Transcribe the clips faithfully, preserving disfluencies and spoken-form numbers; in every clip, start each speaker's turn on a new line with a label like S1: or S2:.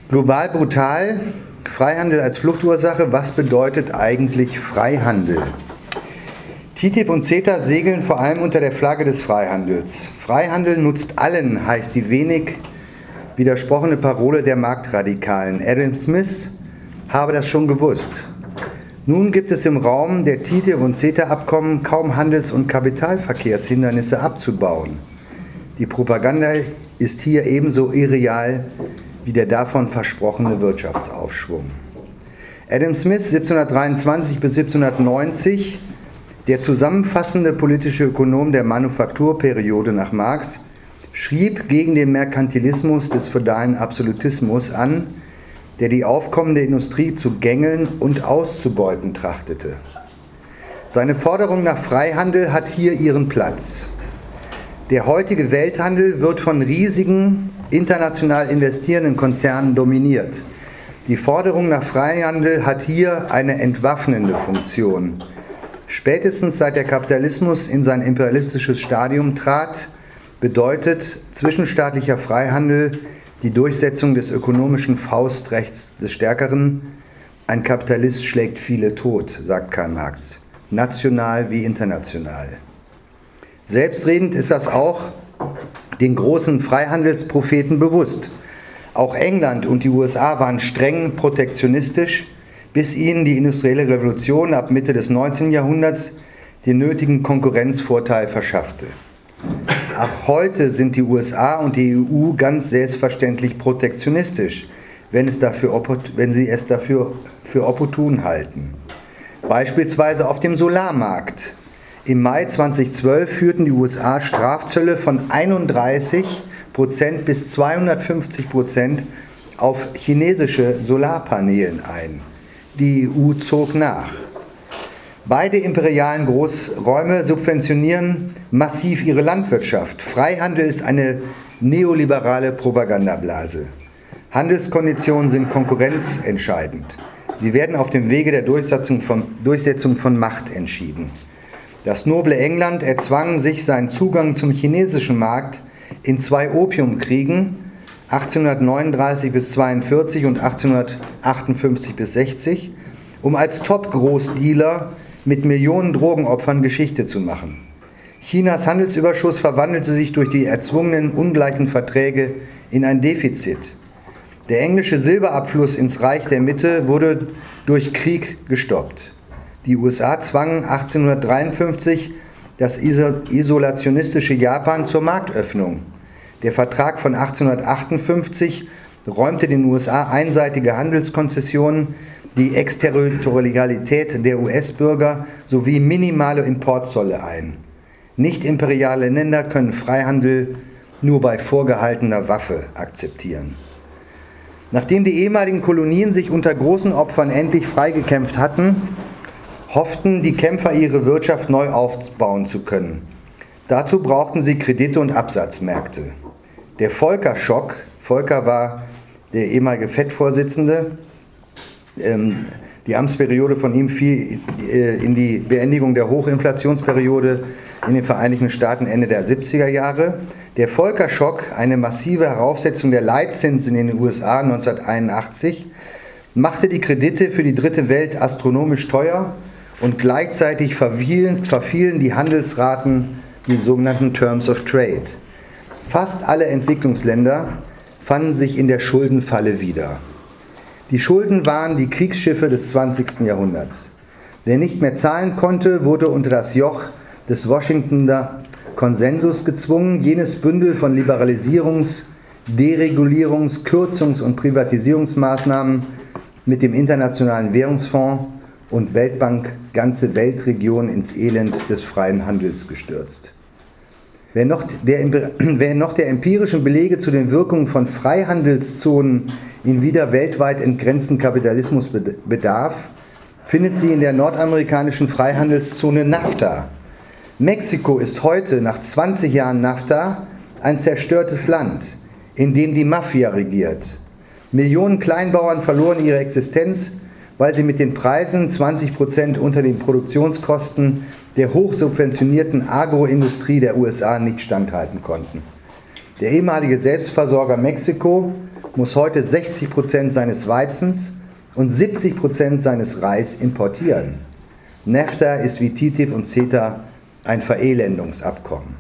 S1: Global brutal, Freihandel als Fluchtursache. Was bedeutet eigentlich Freihandel? T T I P und CETA segeln vor allem unter der Flagge des Freihandels. Freihandel nutzt allen, heißt die wenig widersprochene Parole der Marktradikalen. Adam Smith habe das schon gewusst. Nun gibt es im Raum der T T I P und CETA-Abkommen kaum Handels- und Kapitalverkehrshindernisse abzubauen. Die Propaganda ist hier ebenso irreal wie der davon versprochene Wirtschaftsaufschwung. Adam Smith, siebzehnhundertdreiundzwanzig bis siebzehnhundertneunzig, der zusammenfassende politische Ökonom der Manufakturperiode nach Marx, schrieb gegen den Merkantilismus des feudalen Absolutismus an, der die aufkommende Industrie zu gängeln und auszubeuten trachtete. Seine Forderung nach Freihandel hat hier ihren Platz. Der heutige Welthandel wird von riesigen, international investierenden Konzernen dominiert. Die Forderung nach Freihandel hat hier eine entwaffnende Funktion. Spätestens seit der Kapitalismus in sein imperialistisches Stadium trat, bedeutet zwischenstaatlicher Freihandel die Durchsetzung des ökonomischen Faustrechts des Stärkeren. Ein Kapitalist schlägt viele tot, sagt Karl Marx, national wie international. Selbstredend ist das auch den großen Freihandelspropheten bewusst. Auch England und die U S A waren streng protektionistisch, bis ihnen die industrielle Revolution ab Mitte des neunzehnten Jahrhunderts den nötigen Konkurrenzvorteil verschaffte. Auch heute sind die U S A und die E U ganz selbstverständlich protektionistisch, wenn, es dafür, wenn sie es dafür für opportun halten. Beispielsweise auf dem Solarmarkt. Im Mai zweitausendzwölf führten die U S A Strafzölle von einunddreißig Prozent bis zweihundertfünfzig Prozent auf chinesische Solarpanelen ein. Die E U zog nach. Beide imperialen Großräume subventionieren massiv ihre Landwirtschaft. Freihandel ist eine neoliberale Propagandablase. Handelskonditionen sind konkurrenzentscheidend. Sie werden auf dem Wege der Durchsetzung von, Durchsetzung von Macht entschieden. Das noble England erzwang sich seinen Zugang zum chinesischen Markt in zwei Opiumkriegen, achtzehnhundertneununddreißig bis zweiundvierzig und achtzehnhundertachtundfünfzig bis sechzig, um als Top-Großdealer mit Millionen Drogenopfern Geschichte zu machen. Chinas Handelsüberschuss verwandelte sich durch die erzwungenen ungleichen Verträge in ein Defizit. Der englische Silberabfluss ins Reich der Mitte wurde durch Krieg gestoppt. Die U S A zwangen achtzehnhundertdreiundfünfzig das isolationistische Japan zur Marktöffnung. Der Vertrag von achtzehnhundertachtundfünfzig räumte den U S A einseitige Handelskonzessionen, die Exterritorialität der U S-Bürger sowie minimale Importzölle ein. Nicht-imperiale Länder können Freihandel nur bei vorgehaltener Waffe akzeptieren. Nachdem die ehemaligen Kolonien sich unter großen Opfern endlich freigekämpft hatten, hofften die Kämpfer, ihre Wirtschaft neu aufbauen zu können. Dazu brauchten sie Kredite und Absatzmärkte. Der Volcker-Schock, Volcker war der ehemalige F E D-Vorsitzende, ähm, die Amtsperiode von ihm fiel äh, in die Beendigung der Hochinflationsperiode in den Vereinigten Staaten Ende der siebziger Jahre. Der Volcker-Schock, eine massive Heraufsetzung der Leitzinsen in den U S A neunzehnhunderteinundachtzig, machte die Kredite für die dritte Welt astronomisch teuer und gleichzeitig verfielen, verfielen die Handelsraten, die sogenannten Terms of Trade. Fast alle Entwicklungsländer fanden sich in der Schuldenfalle wieder. Die Schulden waren die Kriegsschiffe des zwanzigsten Jahrhunderts. Wer nicht mehr zahlen konnte, wurde unter das Joch des Washingtoner Konsensus gezwungen, jenes Bündel von Liberalisierungs-, Deregulierungs-, Kürzungs- und Privatisierungsmaßnahmen mit dem Internationalen Währungsfonds und Weltbank ganze Weltregionen ins Elend des freien Handels gestürzt. Wer noch, der, wer noch der empirischen Belege zu den Wirkungen von Freihandelszonen in wieder weltweit entgrenzten Kapitalismus bedarf, findet sie in der nordamerikanischen Freihandelszone NAFTA. Mexiko ist heute, nach zwanzig Jahren NAFTA, ein zerstörtes Land, in dem die Mafia regiert. Millionen Kleinbauern verloren ihre Existenz, weil sie mit den Preisen zwanzig Prozent unter den Produktionskosten der hochsubventionierten Agroindustrie der U S A nicht standhalten konnten. Der ehemalige Selbstversorger Mexiko muss heute sechzig Prozent seines Weizens und siebzig Prozent seines Reis importieren. NAFTA ist wie T T I P und CETA ein Verelendungsabkommen.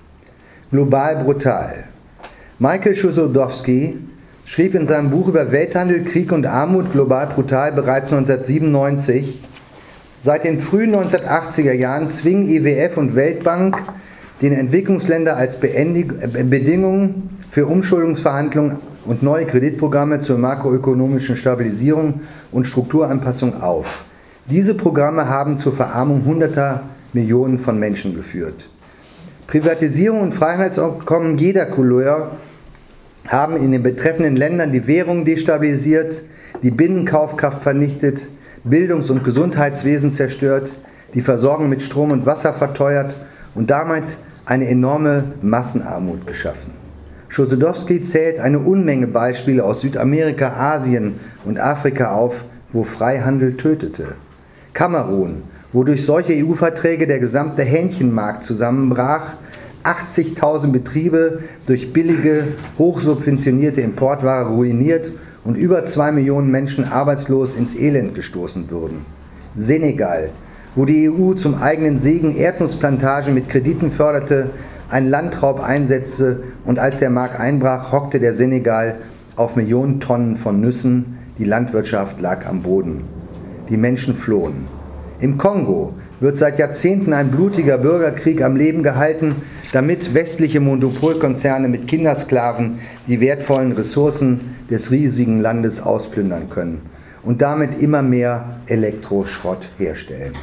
S1: Global brutal. Michael Chossudovsky schrieb in seinem Buch über Welthandel, Krieg und Armut global brutal bereits neunzehnhundertsiebenundneunzig, seit den frühen neunzehnhundertachtziger Jahren zwingen I W F und Weltbank den Entwicklungsländern als Bedingungen für Umschuldungsverhandlungen und neue Kreditprogramme zur makroökonomischen Stabilisierung und Strukturanpassung auf. Diese Programme haben zur Verarmung hunderter Millionen von Menschen geführt. Privatisierung und Freihandelsabkommen jeder Couleur haben in den betreffenden Ländern die Währung destabilisiert, die Binnenkaufkraft vernichtet, Bildungs- und Gesundheitswesen zerstört, die Versorgung mit Strom und Wasser verteuert und damit eine enorme Massenarmut geschaffen. Chossudovsky zählt eine Unmenge Beispiele aus Südamerika, Asien und Afrika auf, wo Freihandel tötete. Kamerun, wo durch solche E U-Verträge der gesamte Hähnchenmarkt zusammenbrach, achtzigtausend Betriebe durch billige, hochsubventionierte Importware ruiniert und über zwei Millionen Menschen arbeitslos ins Elend gestoßen wurden. Senegal, wo die E U zum eigenen Segen Erdnussplantagen mit Krediten förderte, einen Landraub einsetzte und als der Markt einbrach, hockte der Senegal auf Millionen Tonnen von Nüssen, die Landwirtschaft lag am Boden. Die Menschen flohen. Im Kongo wird seit Jahrzehnten ein blutiger Bürgerkrieg am Leben gehalten, damit westliche Monopolkonzerne mit Kindersklaven die wertvollen Ressourcen des riesigen Landes ausplündern können und damit immer mehr Elektroschrott herstellen.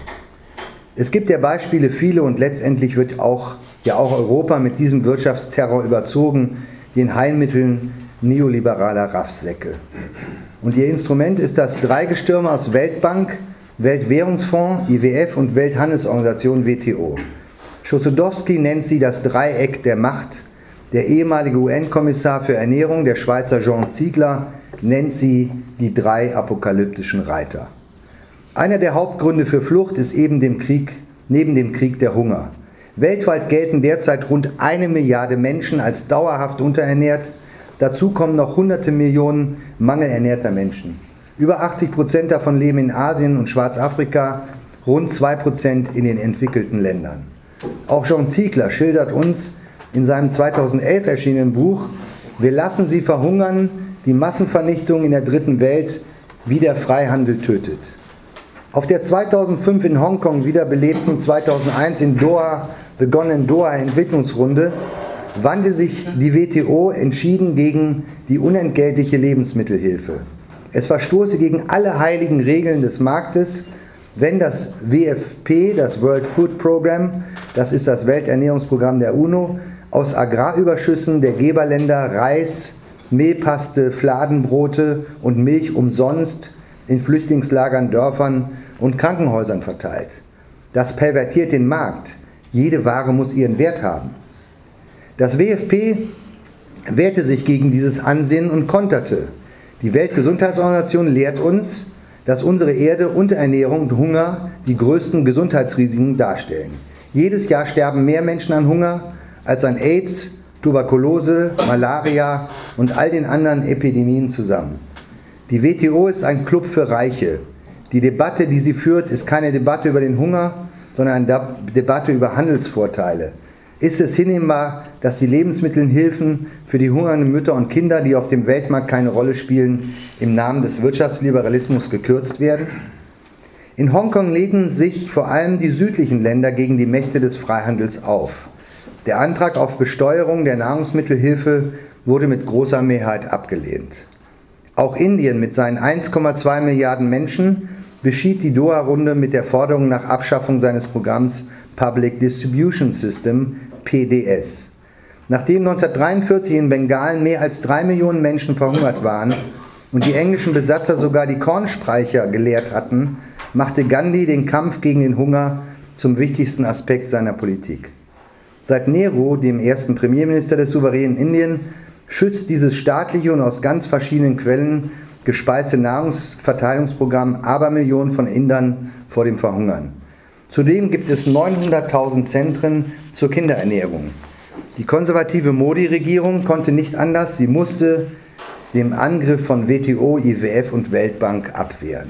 S1: Es gibt ja Beispiele viele und letztendlich wird auch, ja auch Europa mit diesem Wirtschaftsterror überzogen, den Heilmitteln neoliberaler Raffsäcke. Und ihr Instrument ist das Dreigestirn aus Weltbank, Weltwährungsfonds, I W F und Welthandelsorganisation W T O. Chossudovsky nennt sie das Dreieck der Macht. Der ehemalige U N-Kommissar für Ernährung, der Schweizer Jean Ziegler, nennt sie die drei apokalyptischen Reiter. Einer der Hauptgründe für Flucht ist eben dem Krieg, neben dem Krieg der Hunger. Weltweit gelten derzeit rund eine Milliarde Menschen als dauerhaft unterernährt. Dazu kommen noch hunderte Millionen mangelernährter Menschen. Über achtzig Prozent davon leben in Asien und Schwarzafrika, rund zwei Prozent in den entwickelten Ländern. Auch Jean Ziegler schildert uns in seinem zweitausendelf erschienenen Buch »Wir lassen sie verhungern, die Massenvernichtung in der dritten Welt, wie der Freihandel tötet«. Auf der zweitausendfünf in Hongkong wiederbelebten, zweitausendeins in Doha begonnenen Doha-Entwicklungsrunde wandte sich die W T O entschieden gegen die unentgeltliche Lebensmittelhilfe. Es verstoße gegen alle heiligen Regeln des Marktes, wenn das W F P, das World Food Program, das ist das Welternährungsprogramm der UNO, aus Agrarüberschüssen der Geberländer Reis, Mehlpaste, Fladenbrote und Milch umsonst in Flüchtlingslagern, Dörfern und Krankenhäusern verteilt. Das pervertiert den Markt. Jede Ware muss ihren Wert haben. Das W F P wehrte sich gegen dieses Ansinnen und konterte. Die Weltgesundheitsorganisation lehrt uns, dass unsere Erde, Unterernährung und Hunger die größten Gesundheitsrisiken darstellen. Jedes Jahr sterben mehr Menschen an Hunger als an AIDS, Tuberkulose, Malaria und all den anderen Epidemien zusammen. Die W T O ist ein Club für Reiche. Die Debatte, die sie führt, ist keine Debatte über den Hunger, sondern eine Debatte über Handelsvorteile. Ist es hinnehmbar, dass die Lebensmittelhilfen für die hungernden Mütter und Kinder, die auf dem Weltmarkt keine Rolle spielen, im Namen des Wirtschaftsliberalismus gekürzt werden? In Hongkong lehnen sich vor allem die südlichen Länder gegen die Mächte des Freihandels auf. Der Antrag auf Besteuerung der Nahrungsmittelhilfe wurde mit großer Mehrheit abgelehnt. Auch Indien mit seinen eins Komma zwei Milliarden Menschen beschied die Doha-Runde mit der Forderung nach Abschaffung seines Programms Public Distribution System, P D S. Nachdem neunzehnhundertdreiundvierzig in Bengalen mehr als drei Millionen Menschen verhungert waren und die englischen Besatzer sogar die Kornspeicher geleert hatten, machte Gandhi den Kampf gegen den Hunger zum wichtigsten Aspekt seiner Politik. Seit Nehru, dem ersten Premierminister des souveränen Indien, schützt dieses staatliche und aus ganz verschiedenen Quellen gespeiste Nahrungsverteilungsprogramm Abermillionen von Indern vor dem Verhungern. Zudem gibt es neunhunderttausend Zentren zur Kinderernährung. Die konservative Modi-Regierung konnte nicht anders, sie musste dem Angriff von W T O, I W F und Weltbank abwehren.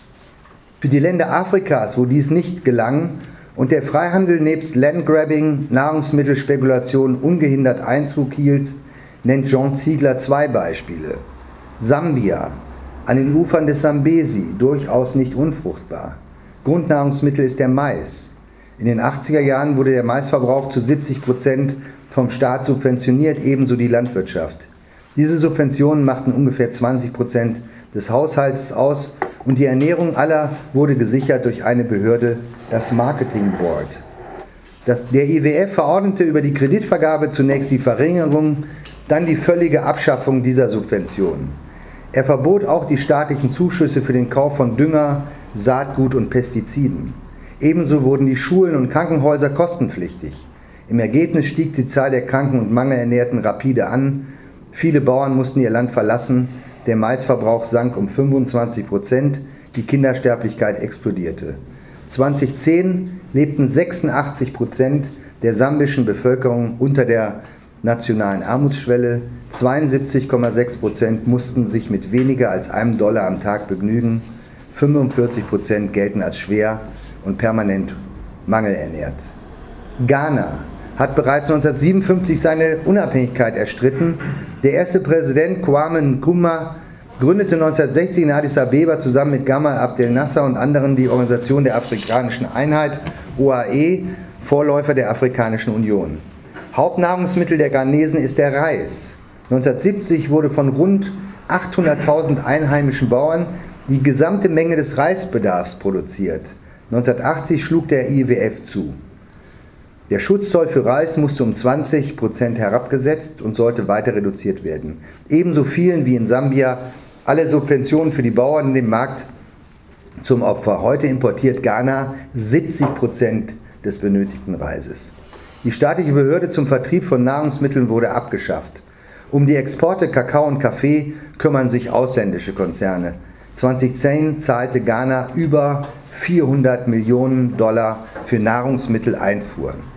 S1: Für die Länder Afrikas, wo dies nicht gelang und der Freihandel nebst Landgrabbing, Nahrungsmittelspekulation ungehindert Einzug hielt, nennt John Ziegler zwei Beispiele. Sambia, an den Ufern des Sambesi, durchaus nicht unfruchtbar. Grundnahrungsmittel ist der Mais. In den achtziger Jahren wurde der Maisverbrauch zu siebzig Prozent vom Staat subventioniert, ebenso die Landwirtschaft. Diese Subventionen machten ungefähr zwanzig Prozent des Haushaltes aus und die Ernährung aller wurde gesichert durch eine Behörde, das Marketing Board. Das, der I W F verordnete über die Kreditvergabe zunächst die Verringerung, dann die völlige Abschaffung dieser Subventionen. Er verbot auch die staatlichen Zuschüsse für den Kauf von Dünger, Saatgut und Pestiziden. Ebenso wurden die Schulen und Krankenhäuser kostenpflichtig. Im Ergebnis stieg die Zahl der Kranken- und Mangelernährten rapide an. Viele Bauern mussten ihr Land verlassen, der Maisverbrauch sank um fünfundzwanzig Prozent, die Kindersterblichkeit explodierte. zweitausendzehn lebten sechsundachtzig Prozent der sambischen Bevölkerung unter der nationalen Armutsschwelle, zweiundsiebzig Komma sechs Prozent mussten sich mit weniger als einem Dollar am Tag begnügen, fünfundvierzig Prozent gelten als schwer und permanent mangelernährt. Ghana hat bereits neunzehnhundertsiebenundfünfzig seine Unabhängigkeit erstritten. Der erste Präsident Kwame Nkrumah gründete neunzehnhundertsechzig in Addis Abeba zusammen mit Gamal Abdel Nasser und anderen die Organisation der Afrikanischen Einheit, O A E, Vorläufer der Afrikanischen Union. Hauptnahrungsmittel der Ghanesen ist der Reis. neunzehnhundertsiebzig wurde von rund achthunderttausend einheimischen Bauern die gesamte Menge des Reisbedarfs produziert. neunzehnhundertachtzig schlug der I W F zu. Der Schutzzoll für Reis musste um zwanzig Prozent herabgesetzt und sollte weiter reduziert werden. Ebenso fielen wie in Sambia alle Subventionen für die Bauern in den Markt zum Opfer. Heute importiert Ghana siebzig Prozent des benötigten Reises. Die staatliche Behörde zum Vertrieb von Nahrungsmitteln wurde abgeschafft. Um die Exporte Kakao und Kaffee kümmern sich ausländische Konzerne. zweitausendzehn zahlte Ghana über vierhundert Millionen Dollar für Nahrungsmitteleinfuhren.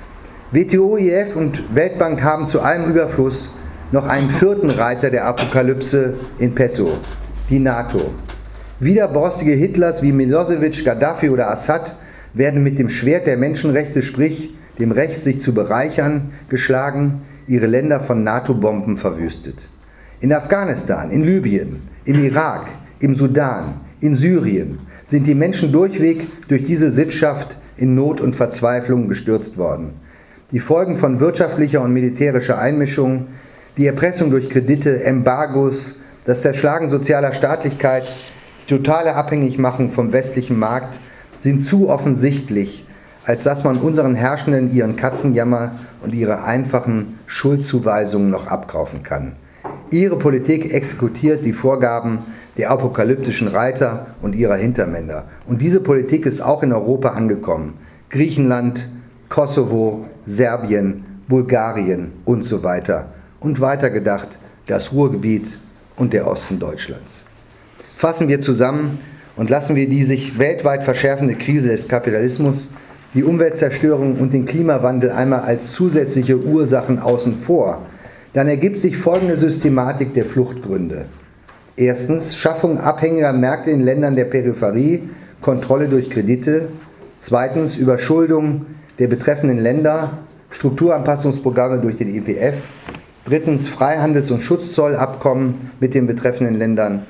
S1: W T O, I W F und Weltbank haben zu allem Überfluss noch einen vierten Reiter der Apokalypse in petto, die NATO. Widerborstige Hitlers wie Milosevic, Gaddafi oder Assad werden mit dem Schwert der Menschenrechte, sprich dem Recht, sich zu bereichern, geschlagen, ihre Länder von NATO-Bomben verwüstet. In Afghanistan, in Libyen, im Irak, im Sudan, in Syrien sind die Menschen durchweg durch diese Sippschaft in Not und Verzweiflung gestürzt worden. Die Folgen von wirtschaftlicher und militärischer Einmischung, die Erpressung durch Kredite, Embargos, das Zerschlagen sozialer Staatlichkeit, die totale Abhängigmachung vom westlichen Markt sind zu offensichtlich, als dass man unseren Herrschenden ihren Katzenjammer und ihre einfachen Schuldzuweisungen noch abkaufen kann. Ihre Politik exekutiert die Vorgaben der apokalyptischen Reiter und ihrer Hintermänner. Und diese Politik ist auch in Europa angekommen. Griechenland, Kosovo, Serbien, Bulgarien und so weiter. Und weitergedacht das Ruhrgebiet und der Osten Deutschlands. Fassen wir zusammen und lassen wir die sich weltweit verschärfende Krise des Kapitalismus, die Umweltzerstörung und den Klimawandel einmal als zusätzliche Ursachen außen vor, dann ergibt sich folgende Systematik der Fluchtgründe. Erstens, Schaffung abhängiger Märkte in Ländern der Peripherie, Kontrolle durch Kredite. Zweitens, Überschuldung der betreffenden Länder, Strukturanpassungsprogramme durch den I W F. Drittens, Freihandels- und Schutzzollabkommen mit den betreffenden Ländern.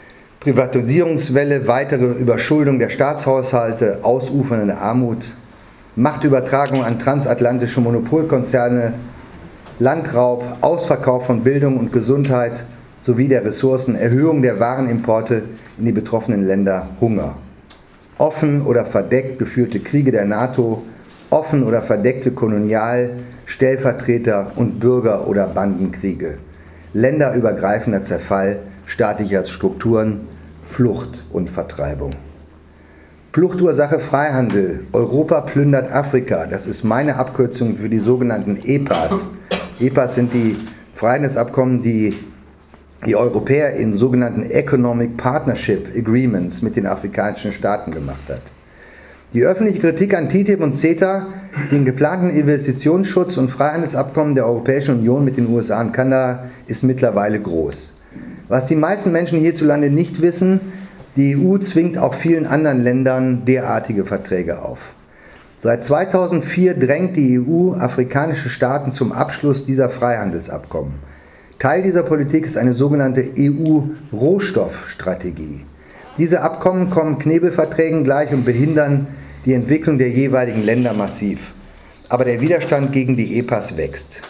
S1: Privatisierungswelle, weitere Überschuldung der Staatshaushalte, ausufernde Armut, Machtübertragung an transatlantische Monopolkonzerne, Landraub, Ausverkauf von Bildung und Gesundheit sowie der Ressourcen, Erhöhung der Warenimporte in die betroffenen Länder, Hunger. Offen oder verdeckt geführte Kriege der NATO, offen oder verdeckte Kolonial-, Stellvertreter- und Bürger- oder Bandenkriege, länderübergreifender Zerfall staatlicher Strukturen, Flucht und Vertreibung. Fluchtursache Freihandel. Europa plündert Afrika. Das ist meine Abkürzung für die sogenannten E P As. E P As sind die Freihandelsabkommen, die die Europäer in sogenannten Economic Partnership Agreements mit den afrikanischen Staaten gemacht hat. Die öffentliche Kritik an T T I P und CETA, den geplanten Investitionsschutz und Freihandelsabkommen der Europäischen Union mit den U S A und Kanada, ist mittlerweile groß. Was die meisten Menschen hierzulande nicht wissen, die E U zwingt auch vielen anderen Ländern derartige Verträge auf. Seit zweitausendvier drängt die E U afrikanische Staaten zum Abschluss dieser Freihandelsabkommen. Teil dieser Politik ist eine sogenannte E U-Rohstoffstrategie. Diese Abkommen kommen Knebelverträgen gleich und behindern die Entwicklung der jeweiligen Länder massiv. Aber der Widerstand gegen die E P As wächst.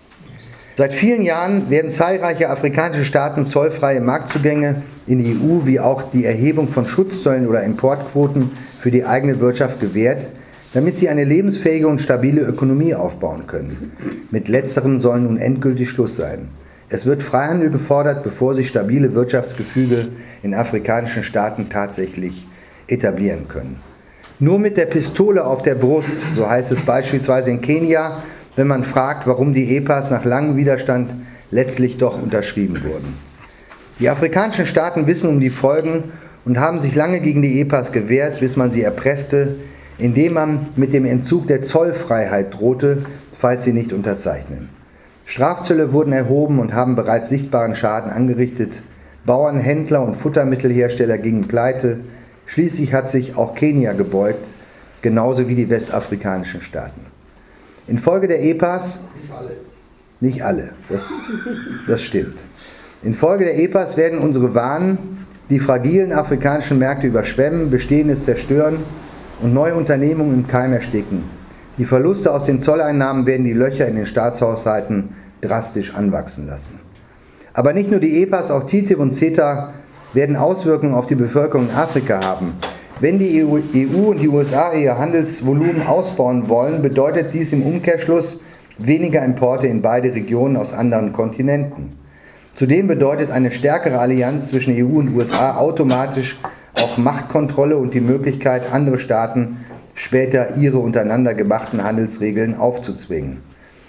S1: Seit vielen Jahren werden zahlreiche afrikanische Staaten zollfreie Marktzugänge in die E U wie auch die Erhebung von Schutzzöllen oder Importquoten für die eigene Wirtschaft gewährt, damit sie eine lebensfähige und stabile Ökonomie aufbauen können. Mit letzterem soll nun endgültig Schluss sein. Es wird Freihandel gefordert, bevor sich stabile Wirtschaftsgefüge in afrikanischen Staaten tatsächlich etablieren können. Nur mit der Pistole auf der Brust, so heißt es beispielsweise in Kenia, wenn man fragt, warum die E P As nach langem Widerstand letztlich doch unterschrieben wurden. Die afrikanischen Staaten wissen um die Folgen und haben sich lange gegen die E P As gewehrt, bis man sie erpresste, indem man mit dem Entzug der Zollfreiheit drohte, falls sie nicht unterzeichnen. Strafzölle wurden erhoben und haben bereits sichtbaren Schaden angerichtet. Bauern, Händler und Futtermittelhersteller gingen pleite. Schließlich hat sich auch Kenia gebeugt, genauso wie die westafrikanischen Staaten. Infolge der E P As, nicht alle, nicht alle das, das stimmt. Infolge der E P As werden unsere Waren die fragilen afrikanischen Märkte überschwemmen, Bestehendes zerstören und neue Unternehmungen im Keim ersticken. Die Verluste aus den Zolleinnahmen werden die Löcher in den Staatshaushalten drastisch anwachsen lassen. Aber nicht nur die E P As, auch T T I P und CETA werden Auswirkungen auf die Bevölkerung in Afrika haben. Wenn die E U und die U S A ihr Handelsvolumen ausbauen wollen, bedeutet dies im Umkehrschluss weniger Importe in beide Regionen aus anderen Kontinenten. Zudem bedeutet eine stärkere Allianz zwischen E U und U S A automatisch auch Machtkontrolle und die Möglichkeit, andere Staaten später ihre untereinander gemachten Handelsregeln aufzuzwingen.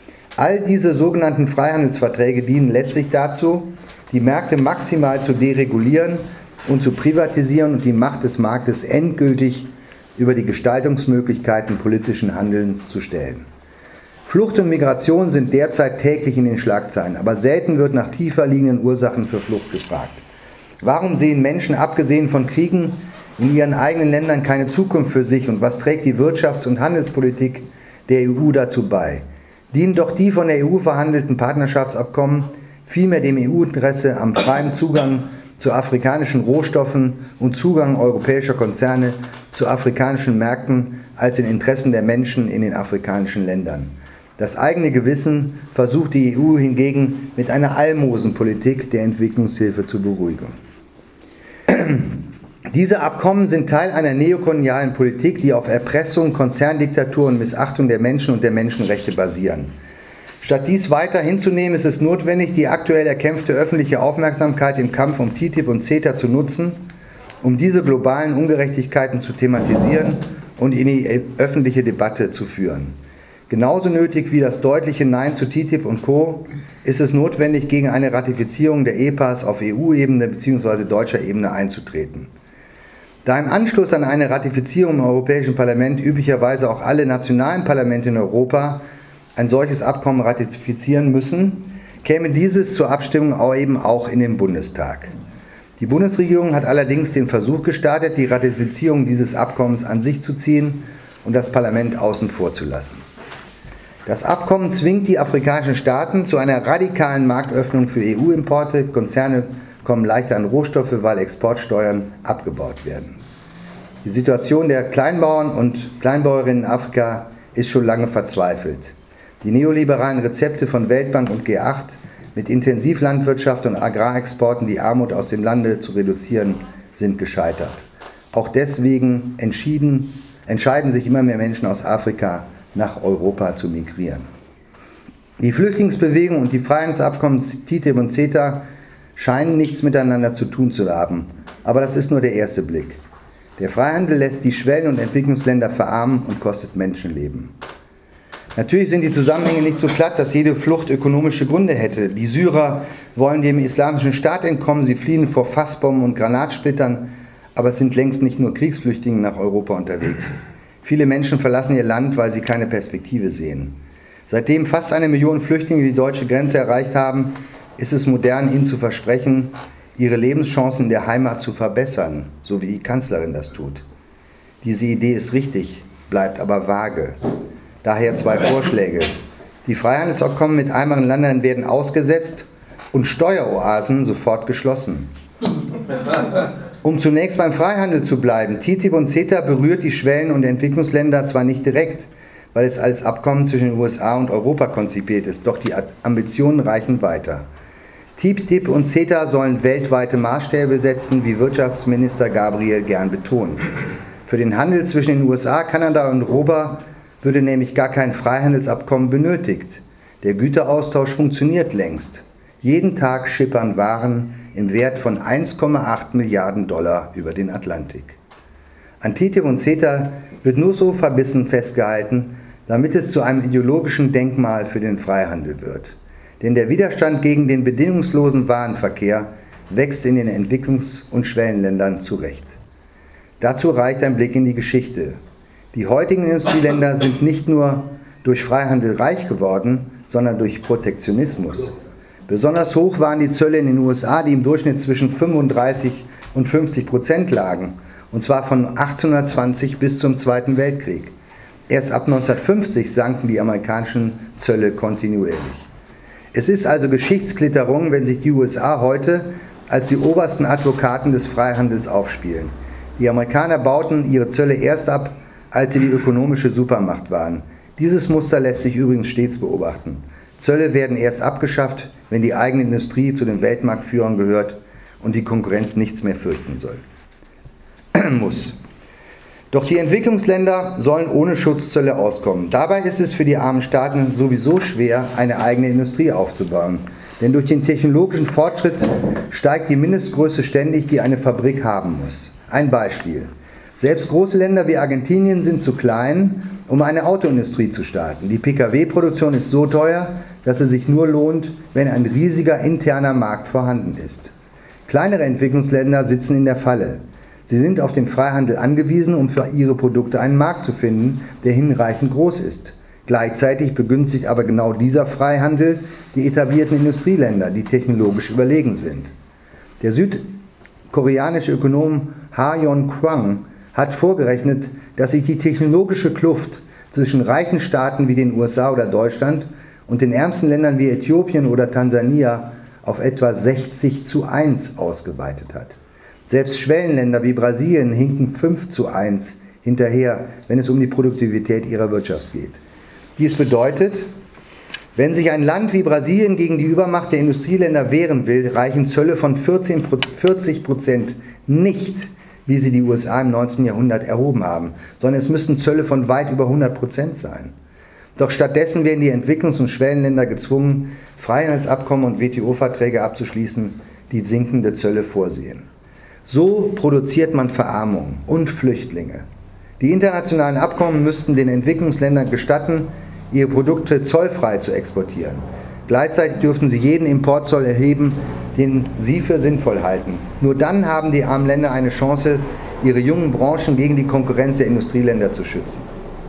S1: All diese sogenannten Freihandelsverträge dienen letztlich dazu, die Märkte maximal zu deregulieren und zu privatisieren und die Macht des Marktes endgültig über die Gestaltungsmöglichkeiten politischen Handelns zu stellen. Flucht und Migration sind derzeit täglich in den Schlagzeilen, aber selten wird nach tiefer liegenden Ursachen für Flucht gefragt. Warum sehen Menschen, abgesehen von Kriegen, in ihren eigenen Ländern keine Zukunft für sich und was trägt die Wirtschafts- und Handelspolitik der E U dazu bei? Dienen doch die von der E U verhandelten Partnerschaftsabkommen vielmehr dem E U-Interesse am freien Zugang zu afrikanischen Rohstoffen und Zugang europäischer Konzerne zu afrikanischen Märkten als den Interessen der Menschen in den afrikanischen Ländern. Das eigene Gewissen versucht die E U hingegen mit einer Almosenpolitik der Entwicklungshilfe zu beruhigen. Diese Abkommen sind Teil einer neokolonialen Politik, die auf Erpressung, Konzerndiktatur und Missachtung der Menschen und der Menschenrechte basieren. Statt dies weiter hinzunehmen, ist es notwendig, die aktuell erkämpfte öffentliche Aufmerksamkeit im Kampf um T T I P und CETA zu nutzen, um diese globalen Ungerechtigkeiten zu thematisieren und in die öffentliche Debatte zu führen. Genauso nötig wie das deutliche Nein zu T T I P und Co. ist es notwendig, gegen eine Ratifizierung der E P As auf E U-Ebene bzw. deutscher Ebene einzutreten. Da im Anschluss an eine Ratifizierung im Europäischen Parlament üblicherweise auch alle nationalen Parlamente in Europa ein solches Abkommen ratifizieren müssen, käme dieses zur Abstimmung auch eben auch in den Bundestag. Die Bundesregierung hat allerdings den Versuch gestartet, die Ratifizierung dieses Abkommens an sich zu ziehen und das Parlament außen vor zu lassen. Das Abkommen zwingt die afrikanischen Staaten zu einer radikalen Marktöffnung für E U-Importe. Konzerne kommen leichter an Rohstoffe, weil Exportsteuern abgebaut werden. Die Situation der Kleinbauern und Kleinbäuerinnen in Afrika ist schon lange verzweifelt. Die neoliberalen Rezepte von Weltbank und G acht mit Intensivlandwirtschaft und Agrarexporten die Armut aus dem Lande zu reduzieren, sind gescheitert. Auch deswegen entschieden, entscheiden sich immer mehr Menschen aus Afrika, nach Europa zu migrieren. Die Flüchtlingsbewegung und die Freihandelsabkommen T T I P und CETA scheinen nichts miteinander zu tun zu haben, aber das ist nur der erste Blick. Der Freihandel lässt die Schwellen- und Entwicklungsländer verarmen und kostet Menschenleben. Natürlich sind die Zusammenhänge nicht so platt, dass jede Flucht ökonomische Gründe hätte. Die Syrer wollen dem islamischen Staat entkommen, sie fliehen vor Fassbomben und Granatsplittern, aber es sind längst nicht nur Kriegsflüchtlinge nach Europa unterwegs. Viele Menschen verlassen ihr Land, weil sie keine Perspektive sehen. Seitdem fast eine Million Flüchtlinge die deutsche Grenze erreicht haben, ist es modern, ihnen zu versprechen, ihre Lebenschancen in der Heimat zu verbessern, so wie die Kanzlerin das tut. Diese Idee ist richtig, bleibt aber vage. Daher zwei Vorschläge. Die Freihandelsabkommen mit ärmeren Ländern werden ausgesetzt und Steueroasen sofort geschlossen. Um zunächst beim Freihandel zu bleiben, T T I P und CETA berührt die Schwellen- und Entwicklungsländer zwar nicht direkt, weil es als Abkommen zwischen den U S A und Europa konzipiert ist, doch die Ambitionen reichen weiter. T T I P und CETA sollen weltweite Maßstäbe setzen, wie Wirtschaftsminister Gabriel gern betont. Für den Handel zwischen den U S A, Kanada und Europa würde nämlich gar kein Freihandelsabkommen benötigt. Der Güteraustausch funktioniert längst. Jeden Tag schippern Waren im Wert von eins Komma acht Milliarden Dollar über den Atlantik. An T T I P und CETA wird nur so verbissen festgehalten, damit es zu einem ideologischen Denkmal für den Freihandel wird. Denn der Widerstand gegen den bedingungslosen Warenverkehr wächst in den Entwicklungs- und Schwellenländern zurecht. Dazu reicht ein Blick in die Geschichte. Die heutigen Industrieländer sind nicht nur durch Freihandel reich geworden, sondern durch Protektionismus. Besonders hoch waren die Zölle in den U S A, die im Durchschnitt zwischen fünfunddreißig und fünfzig Prozent lagen, und zwar von achtzehnhundertzwanzig bis zum Zweiten Weltkrieg. Erst ab neunzehnhundertfünfzig sanken die amerikanischen Zölle kontinuierlich. Es ist also Geschichtsklitterung, wenn sich die U S A heute als die obersten Advokaten des Freihandels aufspielen. Die Amerikaner bauten ihre Zölle erst ab, als sie die ökonomische Supermacht waren. Dieses Muster lässt sich übrigens stets beobachten. Zölle werden erst abgeschafft, wenn die eigene Industrie zu den Weltmarktführern gehört und die Konkurrenz nichts mehr fürchten soll. muss. Doch die Entwicklungsländer sollen ohne Schutzzölle auskommen. Dabei ist es für die armen Staaten sowieso schwer, eine eigene Industrie aufzubauen. Denn durch den technologischen Fortschritt steigt die Mindestgröße ständig, die eine Fabrik haben muss. Ein Beispiel. Selbst große Länder wie Argentinien sind zu klein, um eine Autoindustrie zu starten. Die P K W-Produktion ist so teuer, dass es sich nur lohnt, wenn ein riesiger interner Markt vorhanden ist. Kleinere Entwicklungsländer sitzen in der Falle. Sie sind auf den Freihandel angewiesen, um für ihre Produkte einen Markt zu finden, der hinreichend groß ist. Gleichzeitig begünstigt aber genau dieser Freihandel die etablierten Industrieländer, die technologisch überlegen sind. Der südkoreanische Ökonom Ha-Yeon Kwang hat vorgerechnet, dass sich die technologische Kluft zwischen reichen Staaten wie den U S A oder Deutschland und den ärmsten Ländern wie Äthiopien oder Tansania auf etwa sechzig zu eins ausgeweitet hat. Selbst Schwellenländer wie Brasilien hinken fünf zu eins hinterher, wenn es um die Produktivität ihrer Wirtschaft geht. Dies bedeutet, wenn sich ein Land wie Brasilien gegen die Übermacht der Industrieländer wehren will, reichen Zölle von vierzig Prozent nicht, wie sie die U S A im neunzehnten Jahrhundert erhoben haben, sondern es müssten Zölle von weit über hundert Prozent sein. Doch stattdessen werden die Entwicklungs- und Schwellenländer gezwungen, Freihandelsabkommen und W T O-Verträge abzuschließen, die sinkende Zölle vorsehen. So produziert man Verarmung und Flüchtlinge. Die internationalen Abkommen müssten den Entwicklungsländern gestatten, ihre Produkte zollfrei zu exportieren. Gleichzeitig dürften sie jeden Importzoll erheben, den sie für sinnvoll halten. Nur dann haben die armen Länder eine Chance, ihre jungen Branchen gegen die Konkurrenz der Industrieländer zu schützen.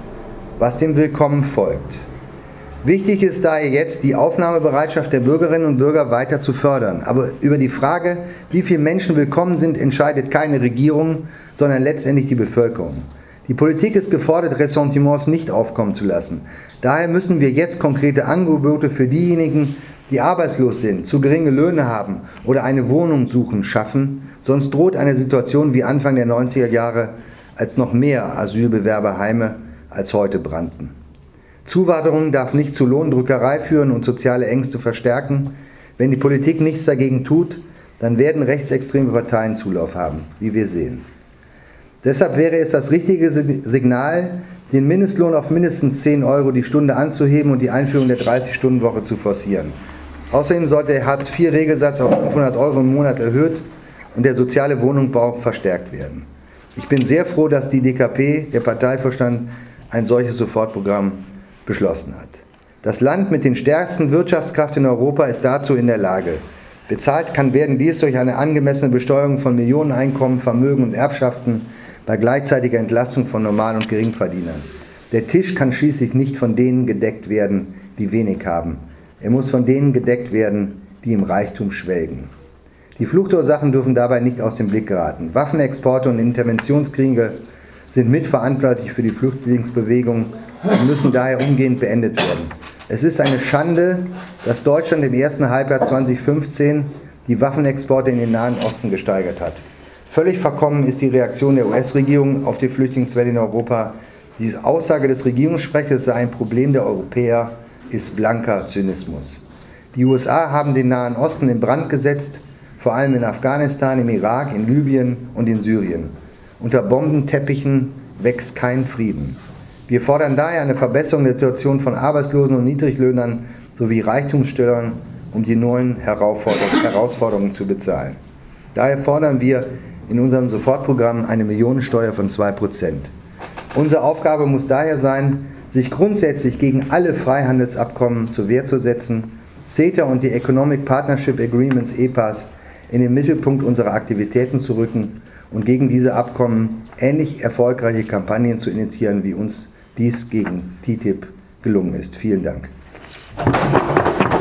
S1: Was dem Willkommen folgt. Wichtig ist daher jetzt, die Aufnahmebereitschaft der Bürgerinnen und Bürger weiter zu fördern. Aber über die Frage, wie viele Menschen willkommen sind, entscheidet keine Regierung, sondern letztendlich die Bevölkerung. Die Politik ist gefordert, Ressentiments nicht aufkommen zu lassen. Daher müssen wir jetzt konkrete Angebote für diejenigen, die arbeitslos sind, zu geringe Löhne haben oder eine Wohnung suchen, schaffen. Sonst droht eine Situation wie Anfang der neunziger Jahre, als noch mehr Asylbewerberheime als heute brannten. Zuwanderung darf nicht zu Lohndrückerei führen und soziale Ängste verstärken. Wenn die Politik nichts dagegen tut, dann werden rechtsextreme Parteien Zulauf haben, wie wir sehen. Deshalb wäre es das richtige Signal, den Mindestlohn auf mindestens zehn Euro die Stunde anzuheben und die Einführung der dreißig-Stunden-Woche zu forcieren. Außerdem sollte der Hartz vier Regelsatz auf fünfhundert Euro im Monat erhöht und der soziale Wohnungsbau verstärkt werden. Ich bin sehr froh, dass die D K P, der Parteivorstand, ein solches Sofortprogramm beschlossen hat. Das Land mit den stärksten Wirtschaftskraft in Europa ist dazu in der Lage. Bezahlt kann werden dies durch eine angemessene Besteuerung von Millioneneinkommen, Vermögen und Erbschaften bei gleichzeitiger Entlastung von Normal- und Geringverdienern. Der Tisch kann schließlich nicht von denen gedeckt werden, die wenig haben. Er muss von denen gedeckt werden, die im Reichtum schwelgen. Die Fluchtursachen dürfen dabei nicht aus dem Blick geraten. Waffenexporte und Interventionskriege sind mitverantwortlich für die Flüchtlingsbewegung und müssen daher umgehend beendet werden. Es ist eine Schande, dass Deutschland im ersten Halbjahr zweitausendfünfzehn die Waffenexporte in den Nahen Osten gesteigert hat. Völlig verkommen ist die Reaktion der U S-Regierung auf die Flüchtlingswelle in Europa. Diese Aussage des Regierungssprechers sei ein Problem der Europäer, ist blanker Zynismus. Die U S A haben den Nahen Osten in Brand gesetzt, vor allem in Afghanistan, im Irak, in Libyen und in Syrien. Unter Bombenteppichen wächst kein Frieden. Wir fordern daher eine Verbesserung der Situation von Arbeitslosen und Niedriglöhnern sowie Reichtumssteuern, um die neuen Herausforderungen zu bezahlen. Daher fordern wir in unserem Sofortprogramm eine Millionensteuer von zwei Prozent. Unsere Aufgabe muss daher sein, sich grundsätzlich gegen alle Freihandelsabkommen zur Wehr zu setzen, CETA und die Economic Partnership Agreements E P As in den Mittelpunkt unserer Aktivitäten zu rücken und gegen diese Abkommen ähnlich erfolgreiche Kampagnen zu initiieren, wie uns dies gegen T T I P gelungen ist. Vielen Dank.